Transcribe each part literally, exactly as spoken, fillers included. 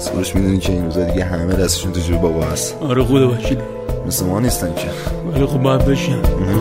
روش میدونی که این روزا دیگه همه دستشون تو جیب بابا هست. آره خدا وکیلی، مثل ما نیستن که. ولی خب باید بشین.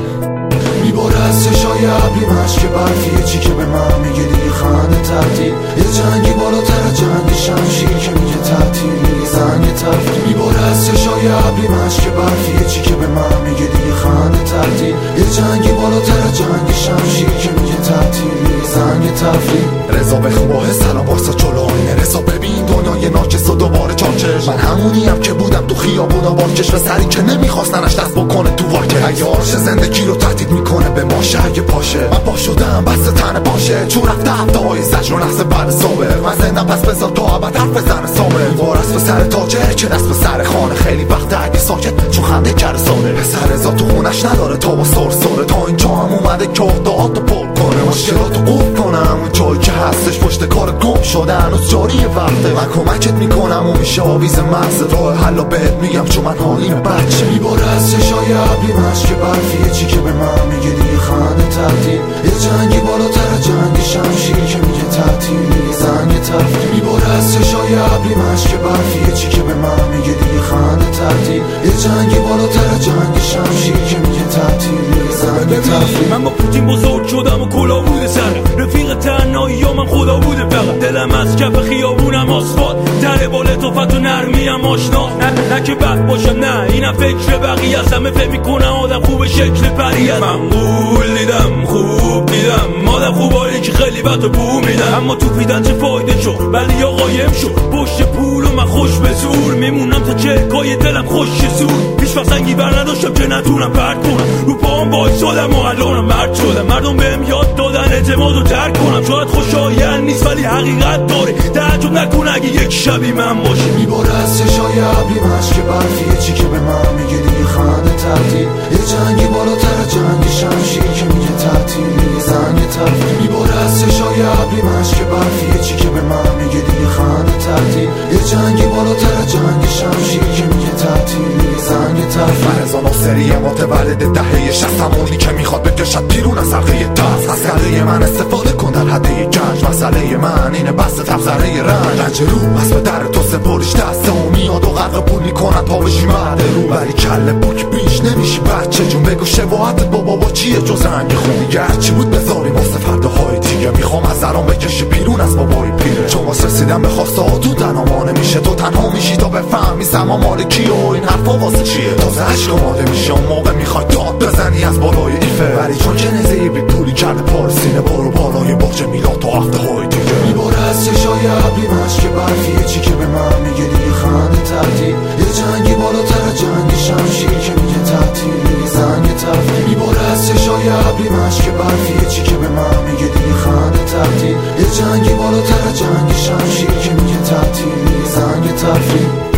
میباره از چشای ابری مشک برفیه چی که به من میگه دیگه خانه تعطیل، یه جنگی بالاتر جنگ شمشیر که میگه تعطیل زنگ تفریل. میباره از چشای ابری مشک برفیه چی که به من میگه دیگه خانه تعطیل، یه جنگی بالاتر جنگ شمشیر که میگه تعطیل زنگ تفریل. رضا به خوبه سلام واسه جلو آینه، رضا ببین دنیای ناکس و دوباره چاچش. من همونیم که بودم تو خیابونا با کش و سری که نمیخواستنش دست بکنه تو واکه. اگه عارش زندگی رو تهدید میکنه به ماشه اگه پاشه، من با شدم بس تن باشه چون رفته هفته های زجر و نحس بعد صبح. من زندم پس بذار تا ابد حرف بزن سامه. وارث به سر تاجر که دست به سر خانه، خیلی وقت اگه ساکت چون خنده کر سانه. پسر رضا تو خونش نداره تا با سر سره، تا اینجا هم اومده که احداعاتو پر کنه، مشکلاتو قفل کنم اون جایی که هستش پشت کار گم شده هنوز جاری وقته. من کمکت میکنم و میشه آویز مغز راه حلو بهت میگم چون من حالیم بچه. میباره از چشای ابری مشک برفیه چی که به من میگه دیگه خانه تعطیل، یه جنگی بالاتر جنگ شمشیر که میگه تعطیل زنگ تفریل. میباره از چشای ابری مشک برفیه چی که به من میگه دیگه خانه تعطیل، یه جنگی بالاتر جنگ شمشیر که میگه تعطیل زنگ تفریل. من با پوتین بزرگ شدم و کلا بوده سرم، رفیق تنهایی یا من خدا بوده فقط. دلم از کف خیابونم آسفالت، در بال توفت و نرمیم آشنا. نه نه که بد باشم، نه اینم فکر بقیه است. همه فکر میکنن آدم خوب شکل پری است. من قول دیدم خوب دیدم آدم خوبایی که خیلی وقت بو میدم، اما تو پیدن چه فایده شد ولی یا قایم شد پشت پول و من خوش به زور میمونم تا چکای دلم خوش زور. پیش وقت سنگی بر نداشتم که نتونم پرد کنم، رو پاهم وایسادم و الانم مرد شدم. مردم بهم یاد دادن اعتمادو ترک کنم، شاید خوشایند نیست ولی حقیقت داره، تعجب نکن اگه یک شبی من باشه. میباره از چشای ابری مشک برفیه چی که به من میگه دیگه خانه تعطیل، یه جنگی بالاتر جنگ شمشیر که میگه تعطیل زنگ تفریل. میباره از چشای ابری مشک برفیه چی که به من میگه دیگه خانه تعطیل، یه جنگی بالاتر جنگ شمشیر که میگه تعطیل زنگ تفریل. فرزان و سری متولد دهه شصت، همونی که میخواد بکشد بیرون از حلقه دست. از گله من استفاده کن در حد گنج، مسئله من اینه بس تفسره رنج. رنج رو از به در تو سپریش دست و میاد و غرق پول میکنن پا بشی مرد رو، ولی کل بک بیش نمیشی بچه جون. بگو شباهتت با بابا چیه جز رنگ خون؟ دیگه هرچی بود بذاری واسه فرداهای دیگه. میخوام از درام بکشی بیرون از بابای پیره، چون واسه رسیدن به خواسته ها تو تنها نمیشه. تو تنها میشی تا بفهمی زمان مال کیه و این حرفا واسه چیه. تازه عشق آماده میشه اون موقع میخوای داد بزنی از بالای ایفه، ولی چون کنیزه بی پولی کرده پارسینه برو بالای برج میلاد تا هفته های دیگه. میباره از چشای ابری مشک برفیه چی که به من میگه دیگه خانه تعطیل، یه جنگی بالاتر جنگ شمشیر که میگه تعطیل زنگ تفریل. میباره از چشای ابری مشک برفیه چی که به من میگه دیگه خانه تعطیل، یه جنگی بالاتر جنگ شمشیر که میگه تعطیل زنگ تفریل.